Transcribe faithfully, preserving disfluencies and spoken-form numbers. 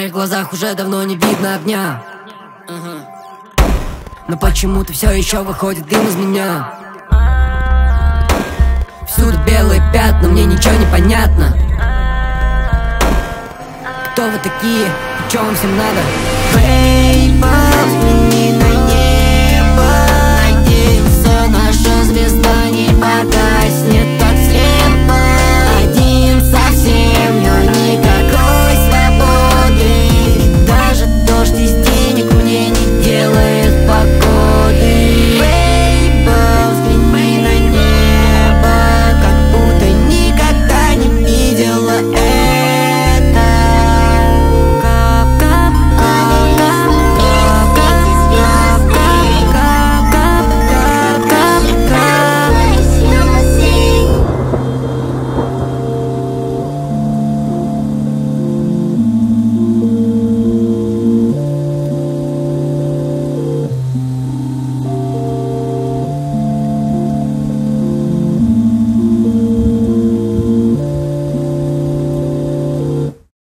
карих глазах уже давно не видно огня. Но почему-то все еще выходит дым из меня. Всюду белые пятна, мне ничего не понятно. Кто вы такие? Чё вам всем надо? Бейба, взгляни на